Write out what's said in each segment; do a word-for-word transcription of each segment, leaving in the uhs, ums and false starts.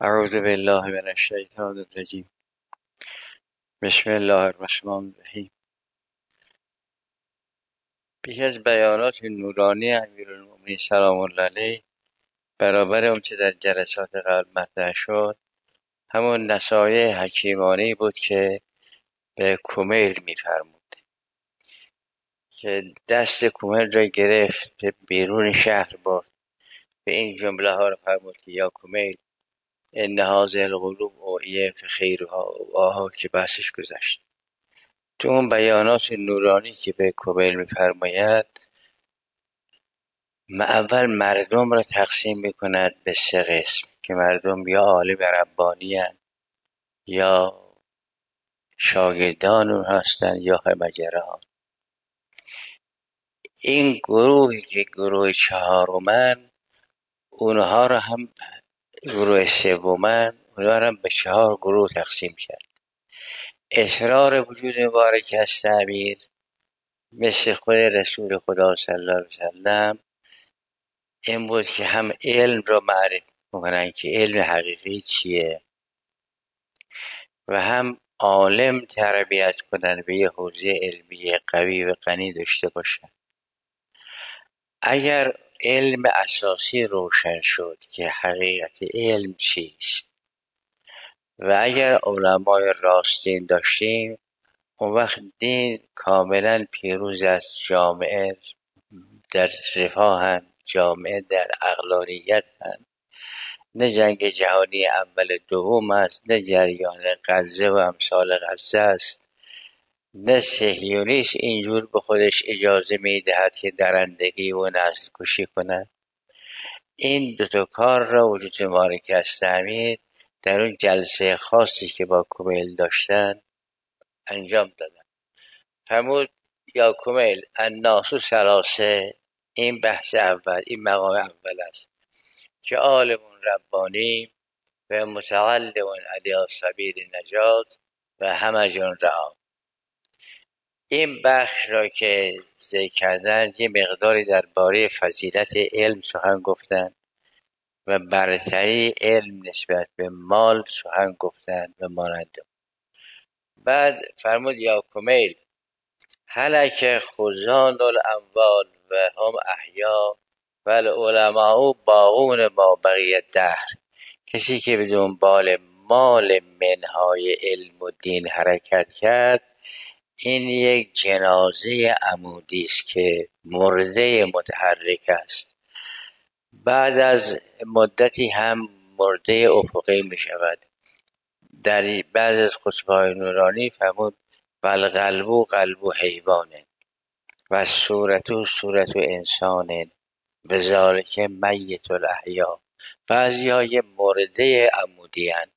اعوذ بالله من الشیطان الرجیم. بسم الله الرحمن الرحیم. پیش از بیانات نورانی امیرالمومنین سلام الله علیه برابر اون چه در جلسات قبل مطرح شد، همون نصایح حکیمانه بود که به کمیل میفرمود که دست کمیل را گرفت به بیرون شهر برد. به این جمله ها را فرمود که یا کمیل ان هذه القلوب اوعیه فخیرها اوعاها که بحثش گذشت. تو اون بیانات نورانی که به کمیل میفرماید اول مردم را تقسیم میکند به سه قسم که مردم یا عالم ربانی هستند، یا شاگردان اون هستند، یا همجران. این گروهی که گروه چهارمن، اونها را هم گروه سومن، اونها را هم به چهار گروه تقسیم کرد. اسرار وجود مبارک است امیر مثل خود رسول خدا صلی الله علیه وسلم این بود که هم علم را معرفی میکنن که علم حقیقی چیه و هم عالم تربیت کنن به یه حوزه علمی قوی و غنی داشته باشن. اگر علم اساسی روشن شد که حقیقت علم چیست و اگر علمای راستین داشتیم، اون وقت دین کاملا پیروز از جامعه در رفاه، جامعه در عقلانیت هست. نه جنگ جهانی اول دوم است، نه جریان غزه و امثال غزه است، نه صهیونیسم اینجور به خودش اجازه میدهد که درندگی و نسل کشی کند. این دوتا کار را وجود مبارک استعمیر در اون جلسه خاصی که با کمیل داشتن انجام دادن. فرمود یا کمیل الناس ثلاثه، این بحث اول، این مقام اول است که عالم ربانی و متعلم علی سبیل نجات و همجون رعا. این بخش را که ذکر کردن یه مقداری درباره فضیلت علم سخن گفتن و برتری علم نسبت به مال سخن گفتن و مانند. بعد فرمود یا کمیل هلک خزان الاموال و هم احیا و العلماء باقون ما بقیه دهر. کسی که به دنبال مال منهای علم و دین حرکت کرد، این یک جنازه عمودی است که مرده متحرک است، بعد از مدتی هم مرده افقی می شود. در بعض از خطبه‌های نورانی فرمود والقلب قلب حیوانه و صورت صورت انسانه و ذالک میت الاحیا. بعضی های مرده عمودی هستند.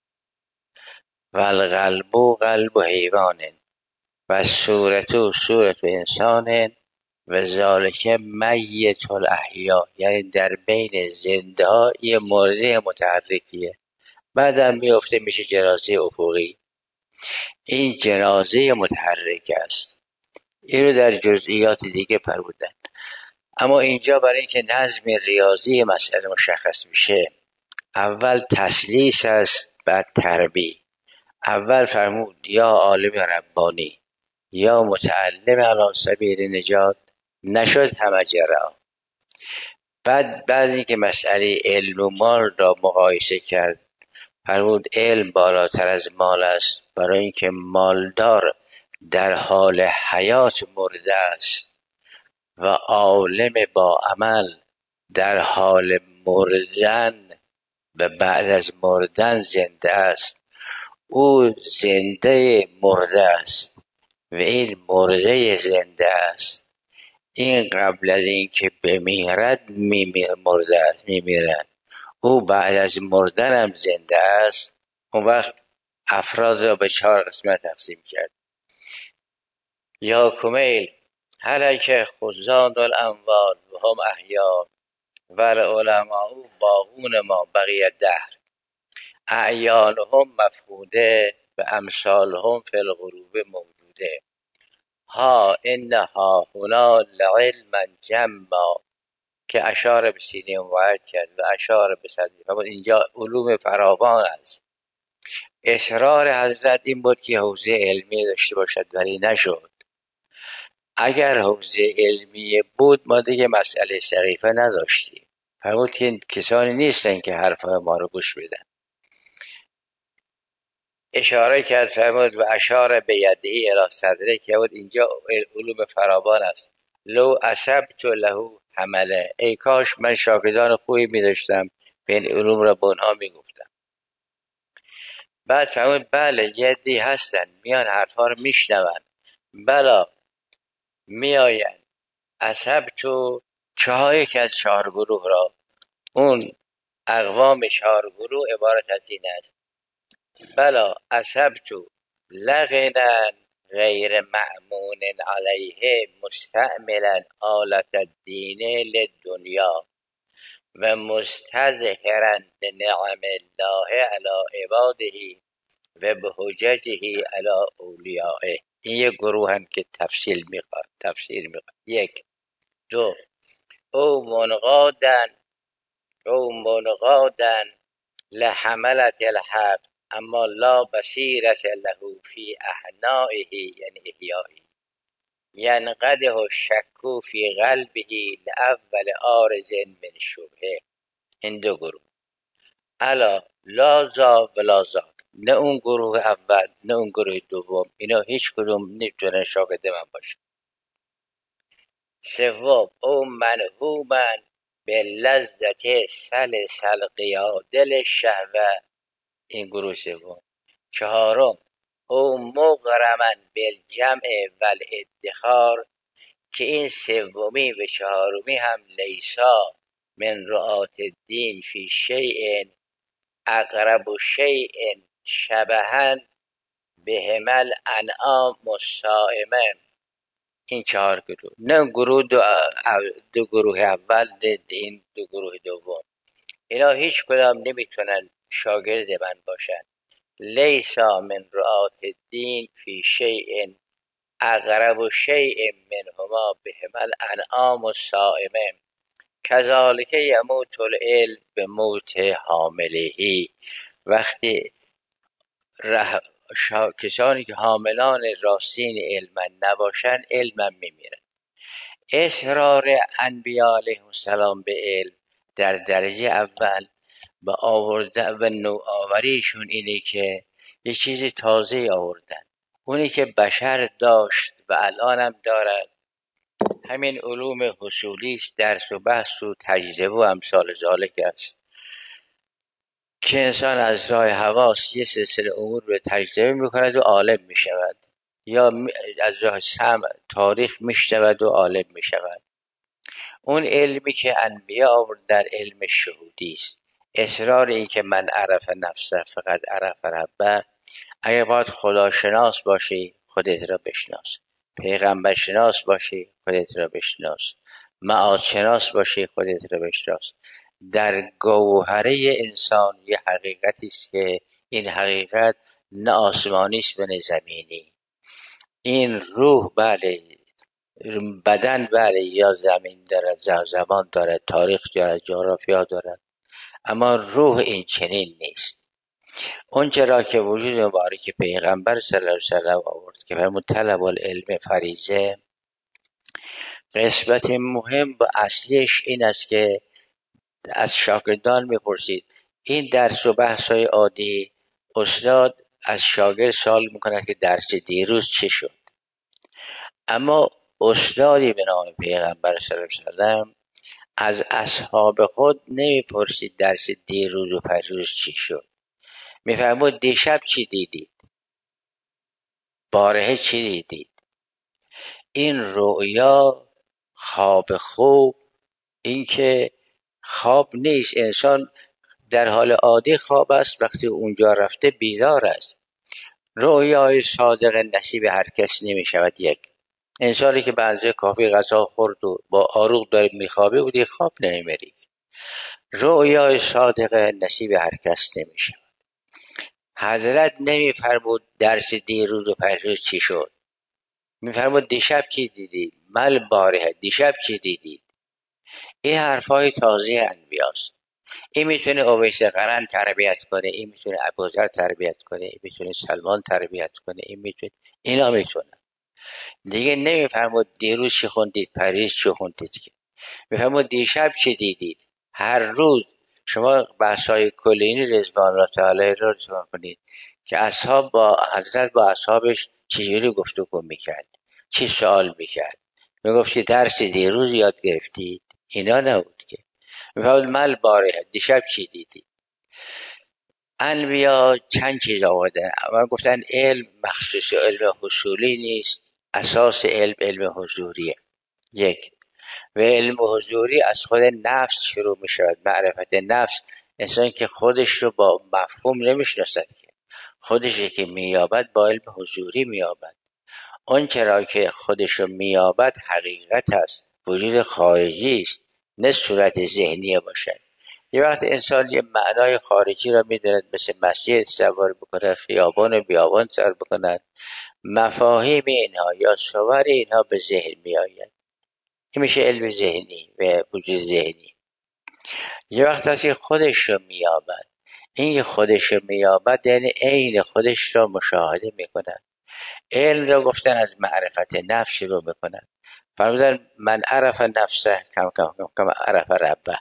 والقلب قلب حیوانه و صورت صورت انسانه و ذالک میت الاحیا، یعنی در بین زنده ها یه مرده متحرکیه، بعدم میفته میشه جنازه افقی. این جنازه متحرک است. این رو در جزئیات دیگه فرمودن، اما اینجا برای اینکه نظم ریاضی مسئله مشخص میشه، اول تسلیس است بعد تربیه. اول فرمود یا عالم ربانی یا متعلم علی سبیل نجات، نشد همجرا. بعد بعضی که مسئله علم و مال را مقایسه کرد، فرمود علم بالاتر از مال است، برای اینکه مالدار در حال حیات مرده است و عالم با عمل در حال مردن و بعد از مردن زنده است. او زنده مرده است و این مرده زنده است. این قبل از اینکه بمیرد مرده است، میمیرد. او بعد از مردن هم زنده است. اون وقت افراد را به چهار قسمت تقسیم کرد. یا کمیل هلک خزان الاموال و هم احیا و العلماء باقون ما بقیه دهر. اعیانهم مفقوده و امثالهم فی الغروب موجوده. ها انها هنا لعلما جما که اشاره به سینه موعد کرد و اشاره به صدری. و اینجا علوم فراوان است. اصرار حضرت این بود که حوزه علمی داشته باشد، ولی نشد. اگر حوزه علمی بود ما دیگه مسئله سقیفه نداشتیم. فرمود که این کسانی نیستن که حرفای ما رو گوش بدن. اشاره کرد، فرمود و اشاره به یدهی الی صدره، که بود اینجا علوم فراوان است. لو اصبت له حمله، ای کاش من شاگردان خوبی می داشتم به این علوم را به اونها می گفتم. بعد فرمود بله یدی هستن، میان حرفا رو میشنون، بلا میآین اصبت چهار یک از چهار گروه را. اون اقوام چهار گروه عبارت از این است: بلا اصبت لغنا غیر معمون علیه مستعملا آلت الدین للدنیا و مستظهرا نعم الله علی عباده و به حججه علی اولیائه. این یک گروه هم که تفصیل میخواد تفسیر میخواد. یک. دو، او منقادن او منقادن لحملت الحق اما لا بصیرت له فی احنائه، یعنی احیائه، ینقده الشک فی قلبه لاول عارض من شبهه. این دو گروه. الا لا ذا ولا ذاک، نه اون گروه اول نه اون گروه دوم، اینا هیچ کدوم نمیتونن شاگرد من باشه. سوم، او منهومن به لذت سلسل قیادل شهوه، این گروه سوم. چهارم، او مغرمن بالجمع والادخار، که این سومی و چهارمی هم لیسا من رعات الدین فی شیء اقرب و شیء شبهن بهمل انعام الصائمه. این چهار گروه، نه گروه دو, دو گروه اول ده این دو گروه دوم، اینا هیچ کدام نمیتونن شاگرد من باشن. لیسا من رعات الدین فی شیء اقرب و شیء منهما بهمل انعام الصائمه کذالک یموت العلم به موت حاملهی. وقتی ره... شا... کسانی که حاملان راستین علم نباشن علم میمیرن. اصرار انبیاء علیهم السلام به علم در درجه اول به آورده و نوآوریشون اینه که یه چیز تازه آوردن، اونی که بشر داشت و الان هم دارد، همین علوم حصولی است، درس و بحث و تجربه و امثال ذالک است که انسان از راه حواس یه سلسله امور رو تجربه میکند و عالم میشود، یا از راه سمع تاریخ میشنود و عالم میشود. اون علمی که انبیا آورد در علم شهودی است. اصرار این که من عرف نفسه فقط عرف ربه، اگر باید خداشناس باشی خودت را بشناس، پیغمبر شناس باشی خودت را بشناس، معاد شناس باشی خودت را بشناس. در گوهره انسان یه حقیقتی است که این حقیقت نه آسمانی است و نه زمینی. این روح بله، بدن بله، یا زمین دارد، زمان دارد، تاریخ دارد، جغرافیا دارد، اما روح این چنین نیست. اون چرا که وجود مبارک پیغمبر صلی الله علیه و سلم آورد که فرمود طلب العلم فریضه، قسمت مهم و اصلیش این است که از شاگردان میپرسید. این درس و بحث های عادی استاد از شاگرد سوال میکنه که درس دیروز چی شد، اما استادی به نام پیغمبر صلی الله علیه و سلم از اصحاب خود نمیپرسید درس دیروز و پریروز چی شد، میفرمود دیشب چی دیدید، بارهه چی دیدید. این رؤیا، خواب خوب، این که خواب نیست، انسان در حال عادی خواب است، وقتی اونجا رفته بیدار است. رؤیای صادق نصیب هر کس نمی شود. یک انسانی که بعضی کافی غذا خورد و با آروغ داره میخوابه بودی خواب نمیبری. رؤیای صادق نصیب هر کس نمی شود. حضرت نمیفرمود درس دیروز و پریروز چی شد، میفرمود دیشب چی دیدید، مل باره دیشب چی دیدید. این حرفای تازه انبیاست. این میتونه اویس قرن تربیت کنه، این میتونه ابوذر تربیت کنه، این میتونه سلمان تربیت کنه، این میتونه، اینا میتونه. دیگه نمیفرمود دیروز چی خوندید، پریز چی خوندید، که میفرمود دیشب چی دیدید. هر روز شما بحث‌های کلینی رضوان الله تعالی را رضوان کنید که اصحاب با حضرت با اصحابش چجوری گفتگو میکرد، چی سوال میکرد، میگفت درس دیروز یاد گرفتید، اینا نبود که. میفرمود مل باره دیشب چی دیدید. انبیا چند چیز آوردن. اول گفتن علم مخصوص علم حصولی نیست، اساس علم علم حضوریه. یک، و علم حضوری از خود نفس شروع می شود. معرفت نفس، انسان که خودش رو با مفهوم نمیشناسد، که خودشی که مییابد با علم حضوری مییابد. اون چرا که خودش رو مییابد حقیقت است، وجود خارجی است، نه صورت ذهنی باشد. یه وقت انسان یه معنای خارجی را میداند، مثل مسجد سوار بکنه، خیابان و بیابان سر بکند، مفاهیم اینها یا صور اینها به ذهن میآید. این میشه علم ذهنی و وجود ذهنی. یه وقت هستی خودش رو مییابد. این خودش رو مییابد یعنی عین خودش را مشاهده میکند. علم را گفتن از معرفت نفس شروع میکنن. فرمودن من عرف نفسه کم کم کم کم عرف ربه.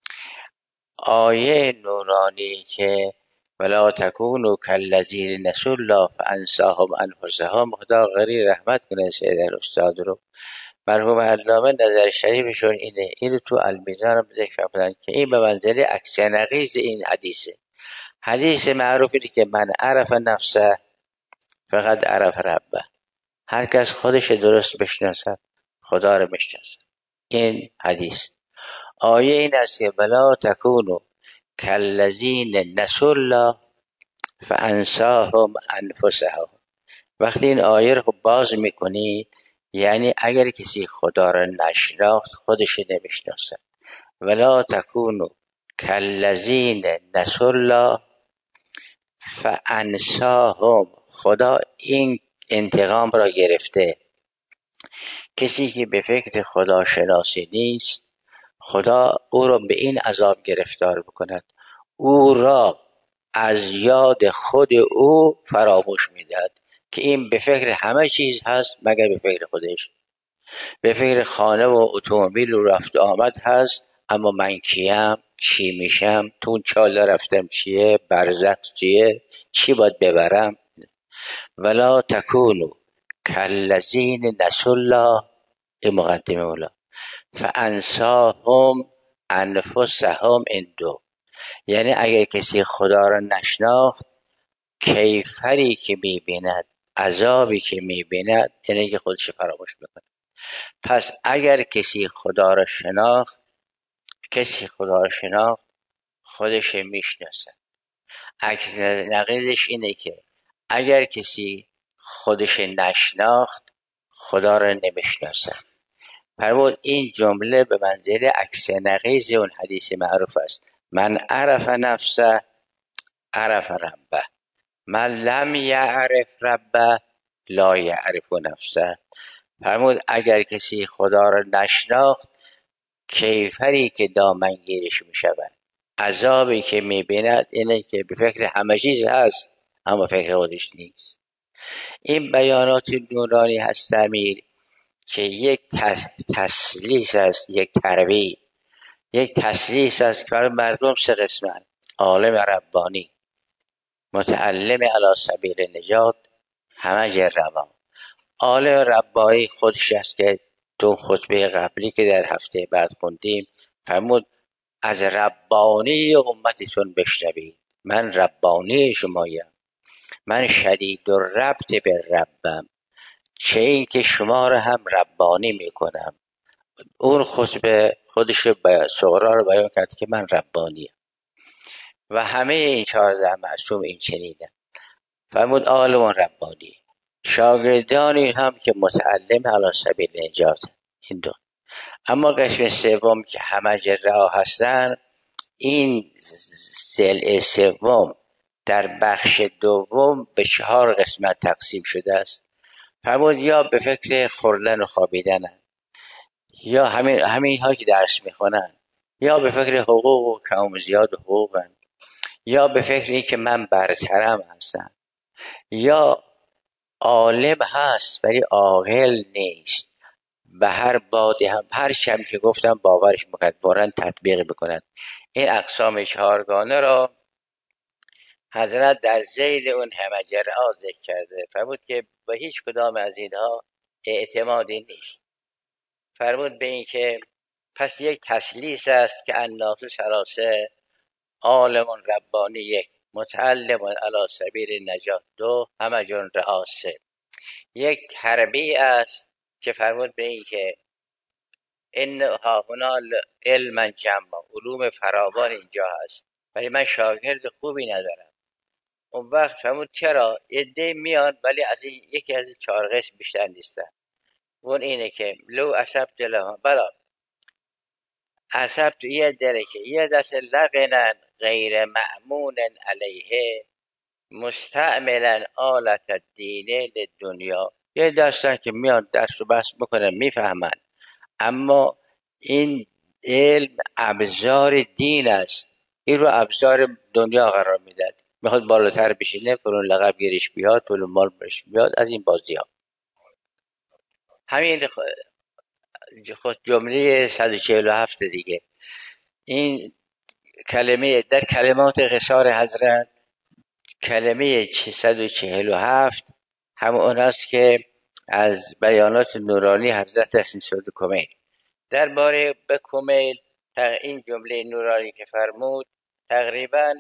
آیه نورانی که ولا تکونوا کالذین نسوا الله فانساهم انفسهم، خدا غری رحمت کنه سید استاد رو، مرحوم علامه نظر شریفشون اینه. اینو تو المیزان هم ذکر کردن که این به منزله عکس نقیض این حدیثه. حدیث معروفی که من عرف نفسه فقط عرف ربه. هر کس خودش درست بشناسد خدا رو میشناسد. این حدیث. آیه این است که ولا تکونوا کالذین نسوا الله فانساهم انفسهم. وقتی این آیه رو باز میکنید یعنی اگر کسی خدا را نشناخت خودش نمیشناسد. ولا تکونوا کالذین نسوا الله فانساهم. خدا این انتقام را گرفته. کسی که به فکر خدا شناسی نیست، خدا او را به این عذاب گرفتار بکند، او را از یاد خود او فراموش میدهد که این به فکر همه چیز هست مگر به فکر خودش. به فکر خانه و اتومبیل و رفت آمد هست، اما من کیم، چی میشم، تو اون چاله رفتم چیه، برزخ چیه، چی باید ببرم. ولا تکونوا کالذین نسوا الله، این مقدمه اولا، فانساهم انفسهم. این دو یعنی اگر کسی خدا را نشناخت، کیفری که میبیند، عذابی که میبیند، اینه که خودش فراموش میکنه. پس اگر کسی خدا را شناخت، کسی خدا را شناخت خودش میشناسه. عکس نقیضش اینه که اگر کسی خودش نشناخت خدا را نمیشناسه. فرمود این جمله به منزله عکس نقیض اون حدیث معروف است. من عرف نفسه عرف ربه، من لم یعرف ربه لا یعرف نفسه. فرمود اگر کسی خدا را نشناخت، کیفری که دامنگیرش می شود، عذابی که می بیند، اینه که به فکر همه چیز هست اما فکر خودش نیست. این بیانات نورانی هست امیر که یک تسلیس است، یک ترویع، یک تسلیس است که برای مردم سه قسمت: عالم ربانی، متعلم علی سبیل نجات، همه روان. عالم ربانی خودش است که تو خطبه قبلی که در هفته بعد خوندیم فرمود از ربانی امتتون بشنوید. من ربانی شمایم، من شدید و ربط به ربم، چه این که شما را هم ربانی میکنم. اون خطبه خودش صغرا رو بیان کرد که من ربانیم و همه این چهارده معصوم این چنینه. فرمود عالم ربانی، شاگردانی هم که متعلم علی سبیل نجات، این دو. اما قسم سوم که همه رها هستن، این ضلع سوم در بخش دوم به چهار قسمت تقسیم شده است. فرمود یا به فکر خوردن و خوابیدن، یا همین همین ها که درس میخونن یا به فکر حقوق و کم و زیاد حقوقن، یا به فکر این که من برترم هستم، یا عالم هست ولی عاقل نیست، به هر بادی هم هر چیزی که گفتم باورش میکنند، فوراً تطبیق میکنند. این اقسام چهارگانه را حضرت در ذیل اون همجره ها ذکر کرده، فرمود که به هیچ کدام از اینها اعتمادی نیست. فرمود به این که پس یک تسلیس است که الناس سلاسه، عالم ربانی یک، متعلم علی سبیل نجات دو، همجون رئاسه. یک تربیه است که فرمود به این که این ها هنا علم جمع، علوم فراوان اینجا هست ولی من شاگرد خوبی ندارم. اون وقت فرمود چرا؟ عده میان ولی از این یکی از این چهار قسم بیشتر نیستن. اون اینه که لو اصبت لهم، بلا اصبت یه دره که یه دست لغنن غیر مأمون علیه مستعملا آلت الدین للدنیا، یه دستن که میان درس و بحث میکنن میفهمن، اما این علم ابزار دین است، این رو ابزار دنیا قرار میدن، میخواد بالاتر بشینه، فلون لقب گیرش بیاد، فلون مال برش بیاد، از این بازی ها. همین خود جمله صد و چهل و هفت دیگه، این کلمه در کلمات قصار حضرت، کلمه صد و چهل و هفت همون اون است که از بیانات نورانی حضرت است سود کمیل. درباره به کمیل این جمله نورانی که فرمود تقریبا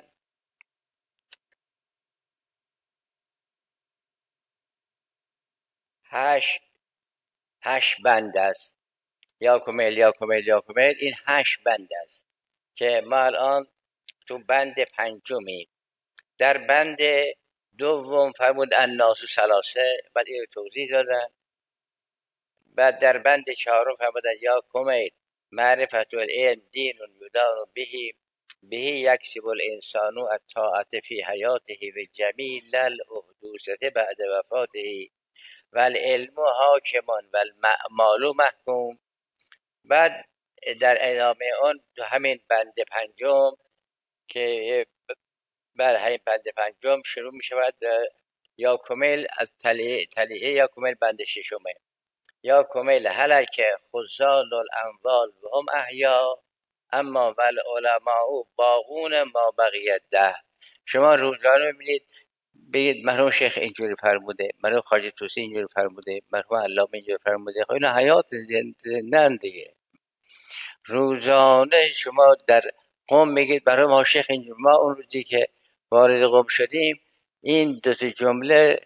هشت هشت بند است. یا کمیل یا کمیل یا کمیل، این هشت بند است که ما الان تو بند پنجمی. در بند دوم فرمود الناس سلاسه، بعد این رو توضیح دادن. بعد در بند چهارم فرمودن یا کمیل معرفت العلم دین یدان بهی بهی یکسب الانسان الطاعت فی حیاته و جمیل الاحدوثه بعد وفاته و العلم حاکمان و المعمال محکوم. بعد در ادامه اون تو همین بند پنجم که بر همین بند پنجم شروع می شود یا کمیل از تلیه تلیه یا کمیل بند ششمه. یا کمیل هلک خزان الاموال و هم احیا اما ول علماء باغون ما بقیت ده. شما روزانه میبینید بگید مرحوم شیخ اینجوری فرموده، مرحوم خواجه طوسی اینجوری فرموده، مرحوم علامه اینجوری فرموده. خب اینا حیات زندن دیگه. روزانه شما در قم میگید برای ما شیخ اینجوری. ما اون روزی که وارد قم شدیم این دو تا جمله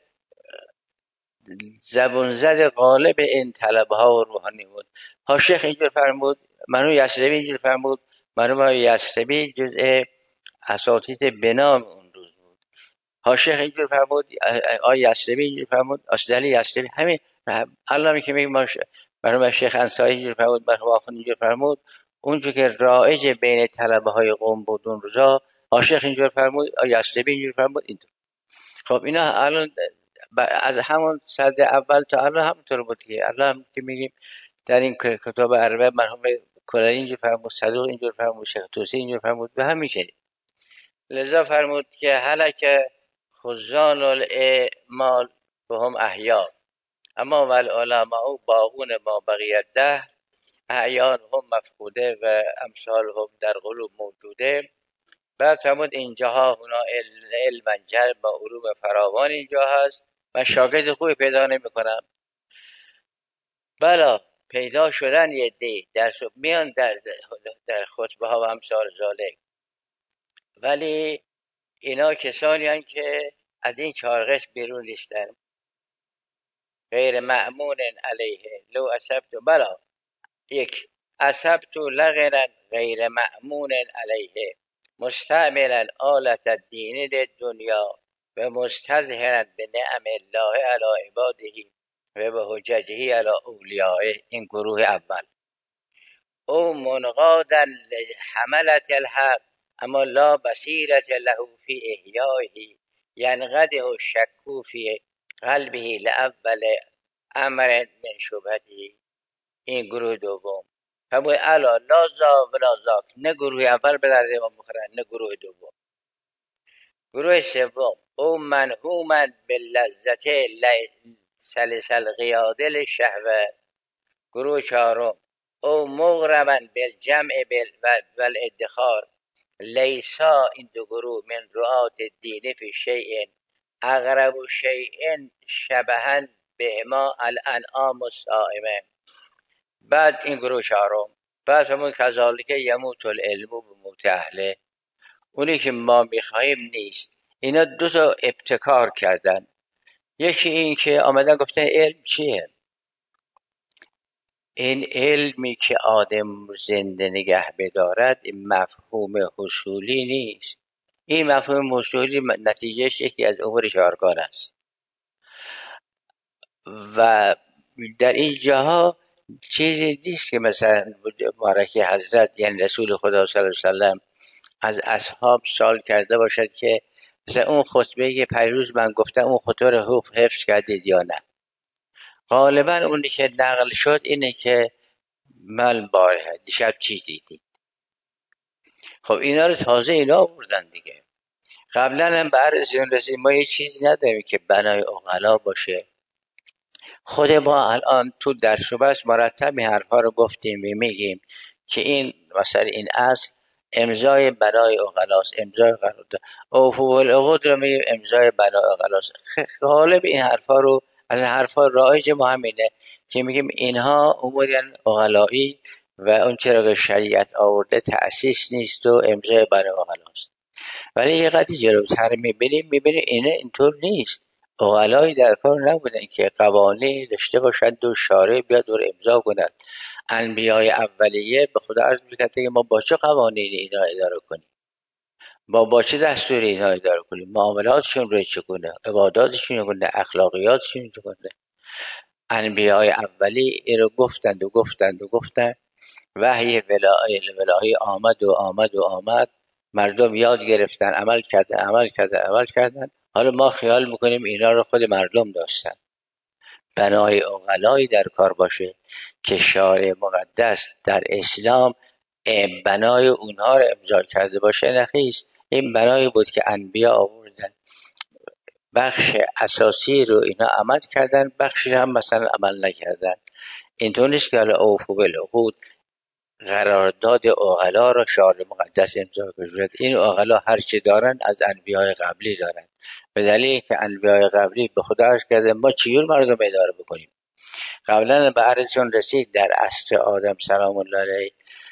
زبون زد غالب این طلبه ها و روحانی بود. ها شیخ اینجور فرمود، مرحوم یسربی اینجور فرمود. مرحوم یسربی جزء اساتید بنام اون روز بود. ها شیخ اینجور فرمود، آی یسربی اینجور فرمود، اسدلی یسربی. همین علامه که میگه مرحوم شیخ انصاری اینجور فرمود، مرحوم آخوند اینجور فرمود. اونجور که رایج بین طلبه های قم بود اون روزا، ها شیخ اینجور فرمود، آی یسربی اینجور فرمود. اینطور. خب اینا الان از همون صد اول تا الان همونطور بود که الان که میگیم در این کتاب عربه مرحوم کلانی اینجور فرمود، صدوق اینجور فرمود، شیخ طوسی اینجور فرمود و همین شنید. لذا فرمود که هلک خزان الاعمال و هم احیا اما والعلماء باغون ما بقیت ده، احیان هم مفقوده و امثال هم در قلوب موجوده. بعد فرمود اینجاها هنا علم جلب و علوم فراوان اینجا هست، من شاگرد خوبی پیدا نمی کنم. بلا پیدا شدن یه دی در میان در, در خطبه ها و امثال ذالک، ولی اینا کسانی هستند که از این چهار قسم بیرون نیستن. غیر مأمون علیه لو اصبت، بلا یک اصبت لغنا غیر مأمون علیه مستعملا آلت الدین للدنیا و مستظهرا به نعم الله علی عباده و به حججه علی اولیائه. این گروه اول. او منقادا حملت الحق اما لا بصیرت له فی احیائه ینقده الشک فی قلبه لاول امر من شبهته. این گروه دوم. فرمود الا لا زا ولا زاک، نه گروه اول به درد ما بخورن نه گروه دوم. گروه سوم او منهومن به لذت سلسل قیادل شهوه. گروه چهارم او مغرمن بالجمع و الادخار. لیسا، این دو گروه، من رعات الدین فی شیء اقرب شیء شبها بهما الانعام الصائمه. بعد این گروه چهارم، بعد فرمود کذالک یموت العلم بموت اهله، اونی که ما میخواهیم نیست. اینا دو تا ابتکار کردن. یکی این که آمدن گفتن علم چیه؟ این علمی که آدم زنده نگه بدارد این مفهوم حصولی نیست. این مفهوم حصولی نتیجهش یکی از امور چهارگان است و در این جاها چیزی نیست که مثلا مبارک حضرت یعنی رسول خدا صلی الله علیه وسلم از اصحاب سوال کرده باشد که مثلا اون خطبه که پریروز من گفتم اون خطبه رو حفظ کردید یا نه. غالبا اونی که نقل شد اینه که من باره دیشب چی دیدید. خب اینا رو تازه اینا آوردن دیگه. قبلا هم به عرض رسید ما یه چیزی نداریم که بنای عقلا باشه. خود ما الان تو درس و بس مرتب این حرفا رو گفتیم و میگیم که این مثلا این اصل امضای بنای عقلاست، امضای قرارداد اوفو العقود رو میگیم امضای بنای عقلاست. غالب این حرفا رو از حرفا رایج ما همینه که میگیم اینها اموری عقلایی و اون چرا که شریعت آورده تأسیس نیست و امضای بنای عقلاست. ولی یه قدری جلوتر میبینیم میبینیم اینه اینطور نیست. عقلایی در کار نبودن که قوانین داشته باشند و شارع بیاد و امضا کند. انبیای اولیه به خدا عرض میکرد که ما با چه قوانین اینا اداره کنیم، با با چه دستوری اینا اداره کنیم، معاملاتشون رو چگونه، عباداتشون چگونه، اخلاقیاتشون چگونه. انبیای اولی این رو گفتند و گفتند و گفتند. وحی ولای الهی آمد و آمد و آمد، مردم یاد گرفتن، عمل کردن عمل کردن عمل کردن. حالا ما خیال میکنیم اینا رو خود مردم داشتن. بنای عقلایی در کار باشه که شارع مقدس در اسلام بنای اونها رو امضا کرده باشه نخیست. این بنایی بود که انبیا آوردن، بخش اساسی رو اینا عمل کردن، بخشی هم مثلا عمل نکردن. اینطور نیست که حالا اوفو بالعقود قرارداد عقلا را شارع مقدس امضا کرد. این عقلا هر چی دارن از انبیای قبلی دارن، به دلیل که انبیای قبلی به خدا عرض کرده ما چجور مردم اداره بکنیم. قبلا به عرضشون رسید در عصر آدم سلام الله علیه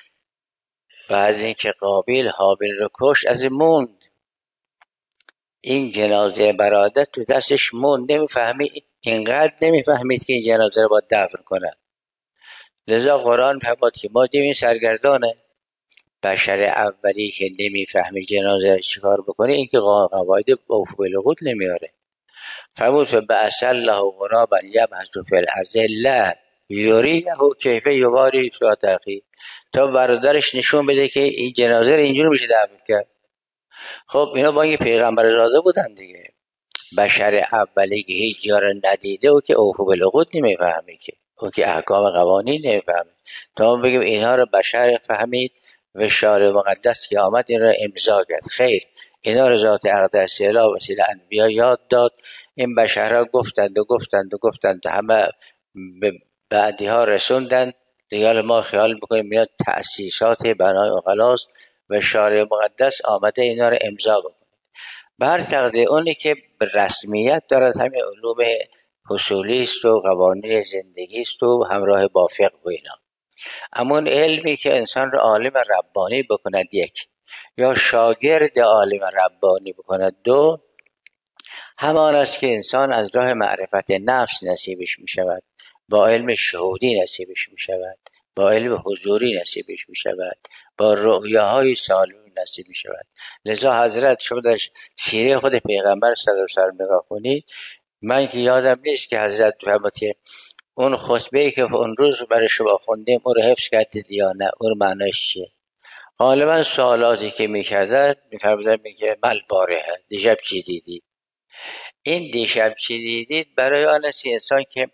بعد اینکه قابیل حابیل رو کشت از این موند، این جنازه برادر تو دستش موند، نمیفهمید، اینقدر نمیفهمید که این جنازه رو باید دفن کنه. لذا قرآن فرمود که ما دیدیم سرگردانه. بشر اولی که نمیفهمی جنازه چیکار بکنه این که قواعد اوفو بالعقود نمیاره. فرمود فبعث الله غرابا یبحث فی الارض لا یریه کیف یواری صوت اخیه، تا برادرش نشون بده که این جنازه رو اینجوری میشه دفن کرد. خب اینا با این پیغمبر زاده بودن دیگه. بشر اولی که هیچ جا رو ندیده و که اوفو بالعقود نمیفهمه، که او که احکام قوانین نمیفهمه. تا ما بگیم اینها رو بشر فهمید و شارع مقدس که آمد این را امضا کرد. خیر، اینا رو ذات اقدس اله وسیله انبیا یاد داد. این بشرها گفتند و گفتند و گفتند و همه به بعدی ها رسوندن دیگه. ما خیال میکنیم اینا تأسیسات بنای عقلاست و شارع مقدس آمده اینا رو امضا بکنه. بر تقدیر اونی که به رسمیت دارد همین علوم حصولی است و قوانین زندگی است و همراه با فقه و اینا. اما اون علمی که انسان را عالم ربانی بکند یک، یا شاگرد عالم ربانی بکند دو، همان است که انسان از راه معرفت نفس نصیبش می شود، با علم شهودی نصیبش می شود، با علم حضوری نصیبش می شود، با رؤیاهای سالمی نصیب می شود. لذا حضرت شما در سیره خود پیغمبر صلی الله علیه و آله نگاه کنید. من که یادم نیست که حضرت فرمود که اون خطبه‌ای که اون روز برای شما خوندیم اون رو حفظ کردید یا نه، اون معنیش چیه. غالبا سوالاتی که می‌کردن می‌فرمودن میگه مل باره دیشب چی دیدید. این دیشب چی دیدید برای آن است انسان که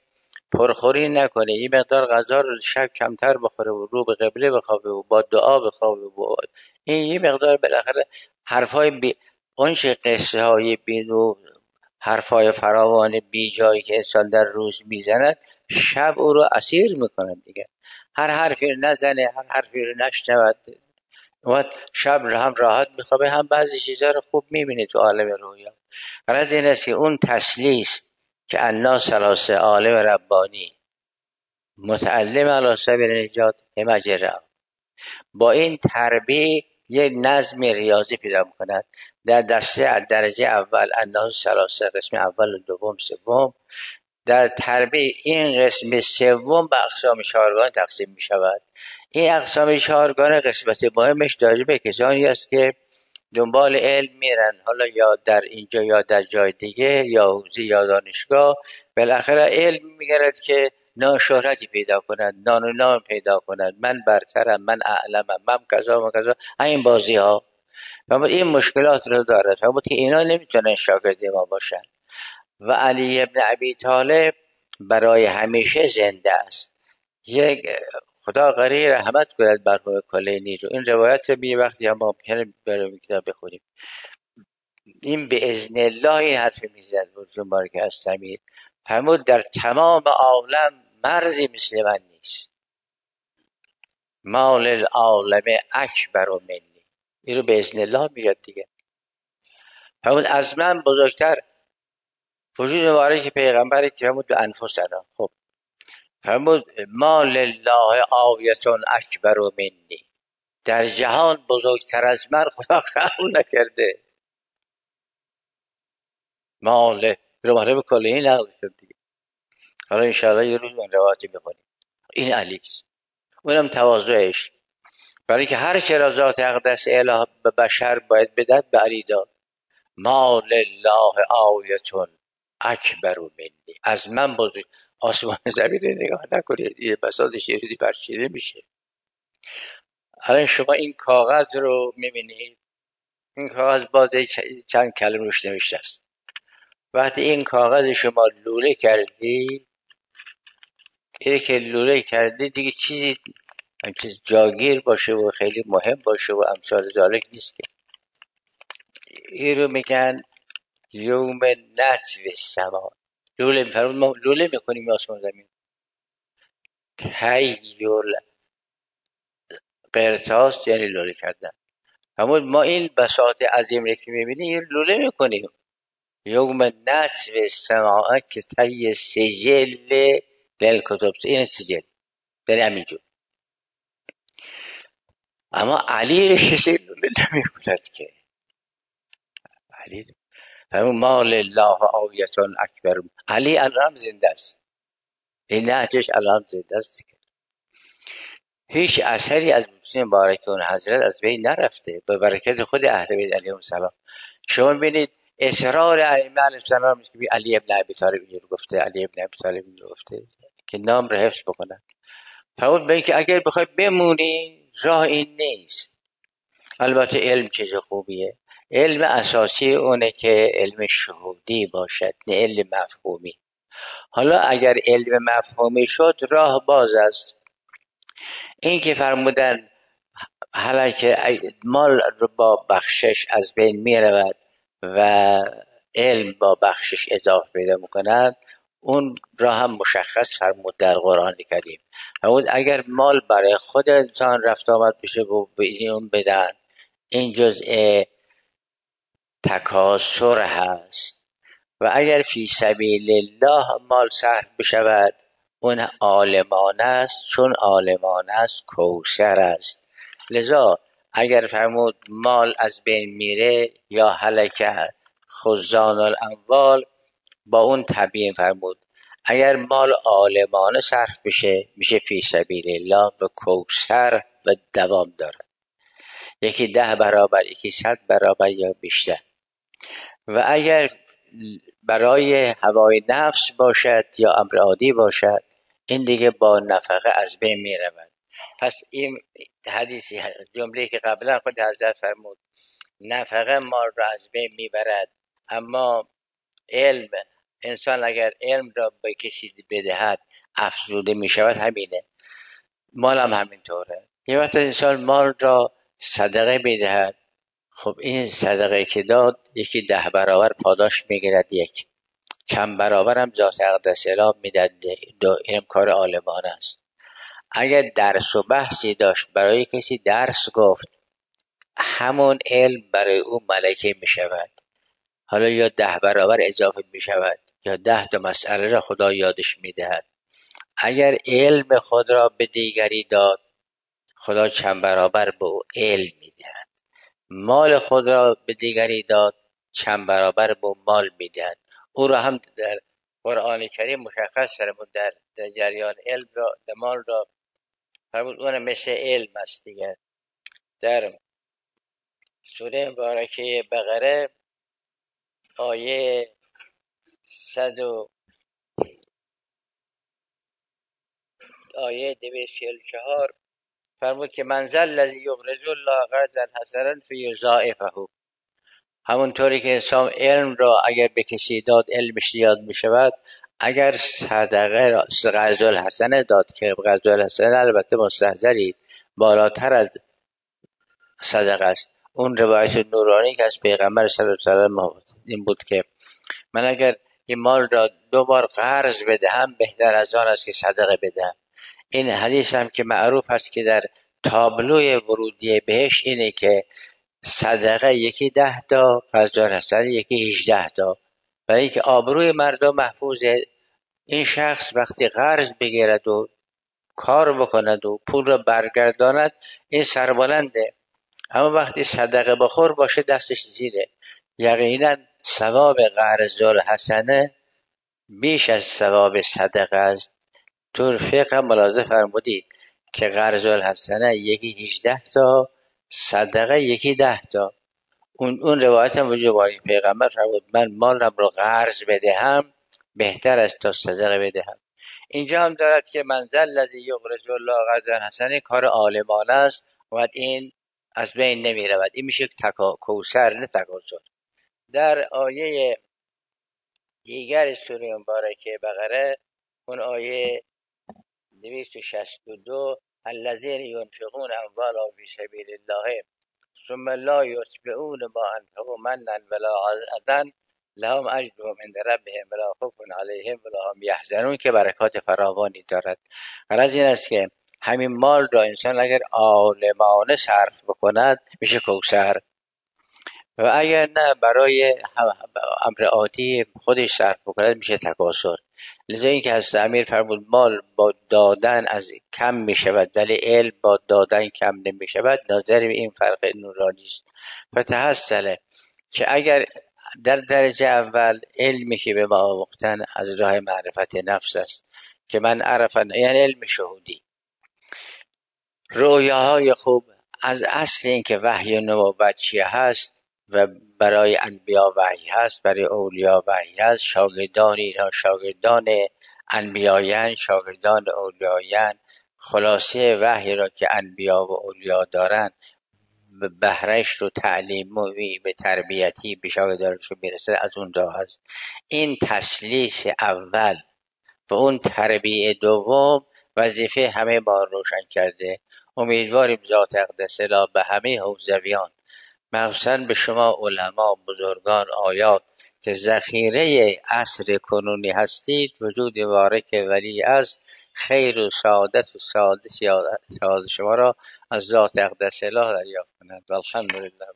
پرخوری نکنه، این مقدار غذا رو شب کمتر بخوره و رو به قبله بخوابه و با دعا بخوابه و این یه مقدار بالاخره حرفای بی اون چه قصه های بینو حرفای فراوان بی جایی که انسان در روز میزند شب او رو اسیر میکنند دیگه. هر حرفی رو نزنه، هر حرفی رو نشنود، وقت شب رو هم راحت میخوابه، هم بعضی چیزا رو خوب میبینه تو عالم رویا. غرض این است که اون تسلیس که انا سلاسه عالم ربانی متعلم علی سبیل نجات همجرا با این تربیه یک نظم ریاضی پیدا میکند. در دسته درجه اول انا سلاسه قسم اول و دوم سوم، در تربیه این قسم سوم به اقسام چهارگانه تقسیم می شود. این اقسام چهارگانه قسمت مهمش داره به کسانی است که دنبال علم میرن، حالا یا در اینجا یا در جای دیگه یا حوزه یا دانشگاه، بالاخره علم میگرد که نام شهرتی پیدا کنند، نام و نام پیدا کنند، من برترم، من اعلمم، من کذا و کذا، این بازی ها و این مشکلات رو دارد و که اینا نمیتونن شاگرد ما باشن. و علی ابن ابی طالب برای همیشه زنده است. یک خدا غری رحمت کند بر کلینی رو، این روایت رو بی وقتی هم ممکنه برای کتاب بخونیم. این به اذن الله این حرف میزد برجون بارک استمیر فرمود در تمام عالم مرزی مثل من نیست، مال العالم اکبر و منی. این رو به اذن الله میگه دیگه. فرمود از من بزرگتر وجود مبارک پیغمبری که فرمود به انفسنا. خب فرمود ما لله آیتون اکبر و منی، در جهان بزرگتر از من خدا قبول نکرده. مال رو کلینی نقل کرد دیگه. حالا انشاءالله یه روز من روایتی بخونیم. این علی است، اونم تواضعش، برای که هر چه را ذات اقدس اله به بشر باید بدهد به علی داد. ما لله آیتون اکبر و منی، از من بزرگ. آسمان زمین رو نگاه نکنید، یه بساطش یه روزی برچیده میشه. حالا شما این کاغذ رو میبینید، این کاغذ بازه چند کلمه روش نوشته است. وقتی این کاغذ شما لوله کردی، اینه که لوله کردی دیگه چیزی چیز جاگیر باشه و خیلی مهم باشه و امثال ذالک نیست که. این رو میگن یوم نطو السما، لوله میفرمود ما لوله میکنیم آسمان زمین. تیل قرطاس یعنی لوله کردن. همون ما این بساط عظیم رو که میبینیم این لوله میکنیم. یوم نطو السما که تی سجل للکتب، این سجل در همینجور. اما علی رو کسی لوله نمیکند که. علی فرمود ما لله آیتون اکبر. علی الان زنده است، این نهجش الان زنده است. هیچ اثری از بودن مبارک اون حضرت از بین نرفته به برکت خود اهل بیت علیهم السلام. شما ببینید اصرار ائمه علیهم السلام که علی ابن ابی طالب اینو گفته، علی ابن ابی طالب اینو گفته که نام رو حفظ بکنن. فرمود به اینکه اگر بخوای بمونی راه این نیست. البته علم چیز خوبیه، علم اساسی اونه که علم شهودی باشد نه علم مفهومی. حالا اگر علم مفهومی شد راه باز است. این که فرمودن حالا که مال رو با بخشش از بین می رود و علم با بخشش اضافه پیدا میکند، اون را هم مشخص فرمود در قرآن کریم. فرمود اگر مال برای خود انسان رفت آمد بشه و به این بدن، این جزء تکاثر هست. و اگر فی سبیل الله مال صرف بشود اون عالمانه است، چون عالمانه است کوثر است. لذا اگر فرمود مال از بین میره یا هلک خزان الاموال، با اون تبیین فرمود اگر مال عالمانه صرف بشه میشه فی سبیل الله و کوثر و دوام دارد، یکی ده برابر، یکی صد برابر یا بیشتر. و اگر برای هوای نفس باشد یا امر عادی باشد این دیگه با نفقه از بین می رود. پس این حدیثی جمله که قبلا خود حضرت فرمود نفقه مال را از بین می برد، اما علم، انسان اگر علم را به کسی بدهد افزوده می شود همینه. مال هم همینطوره. یه وقت انسان مال را صدقه میدهد، خب این صدقه که داد یکی ده برابر پاداش میگیرد، یک چند برابر هم ذات اقدس اله میدهد. اینم کار عالمانه است. اگر درس و بحثی داشت برای کسی درس گفت، همون علم برای او ملکه می شود. حالا یا ده برابر اضافه می شود یا ده تا مسئله را خدا یادش می دهد. اگر علم خود را به دیگری داد، خدا چند برابر به او علم می دهد. مال خود را به دیگری داد، چند برابر به او مال می دهد. او را هم در قرآن کریم مشخص فرمود در, در جریان علم را، در مال را فرمود اون مثل علم است دیگر. در سوره مبارکه بقره آیه صد و آیه دویست و چهل و چهار فرمود که من ذا الذی یقرض الله قرضا حسنا فیضاعفه. همونطوری که انسان علم را اگر به کسی داد علمش زیاد می شود، اگر صدقه را قرض الحسنه داد که قرض الحسنه البته مستحضری بالاتر از صدقه است. اون روایت نورانی که از پیغمبر صلی الله علیه و آله این بود که من اگر این مال را دو بار قرض بدهم بهتر از آن است که صدقه بدهم. این حدیث هم که معروف است که در تابلوی ورودی بهش اینه که صدقه یکی ده تا، قرض الحسنه یکی هجده تا. برای اینکه آبروی مردم محفوظه. این شخص وقتی قرض بگیرد و کار بکند و پول را برگرداند این سربلنده، اما وقتی صدقه بخور باشه دستش زیره. یقینا ثواب قرض الحسنه بیش از ثواب صدقه است. تو فقه ملاحظه فرمودید که قرض الحسنه یکی هجده تا، صدقه یکی ده تا. اون اون روایت هم وجود داره. پیغمبر فرمود من مالم رو قرض بدهم بهتر است تا صدقه بدهم. اینجا هم دارد که من ذا الذی یقرض الله قرضا حسنا کار عالمانه است و این از بین نمی رود. این میشه تکا کوثر نه تکاثر. در آیه دیگر سوره مبارکه بقره اون آیه دویست و شصت و دو الذین ينفقون اموالهم فی سبیل الله ثم لا یتبعون ما انفقوا منا ولا اذى لهم اجرهم عند ربهم ولا خوف علیهم ولا هم یحزنون که برکات فراوانی دارد. غرض این است که همین مال را انسان اگر عالمانه صرف بکند میشه کوثر، و اگر نه برای امر عادی خودش صرف بکند میشه تکاثر. لذا این که از امیر فرمود مال با دادن از کم می شود ولی علم با دادن کم نمی شود، ناظر به این فرق نورانی است. فتحصله که اگر در درجه اول علمی که به ما آموختن از راه معرفت نفس است که من عرفن، یعنی علم شهودی، رویاهای خوب از اصل این که وحی و نبوت چیه هست و برای انبیا وحی هست، برای اولیا وحی هست، شاگردان اینها شاگردان انبیایان، شاگردان اولیایان، خلاصه وحی را که انبیا و اولیا دارن به بهرهش رو تعلیمی به تربیتی به شاگردانشون میرسه از اونجا هست. این تسلیس اول و اون تربیه دوم وظیفه همه ما روشن کرده. امیدواریم ذات اقدس اله به همه حوزویان مخصوصا به شما علما بزرگان آیات که ذخیره عصر کنونی هستید وجود مبارک ولی از خیر و سعادت و سعادت شما را از ذات اقدس اله دریافت کنند. الحمدلله.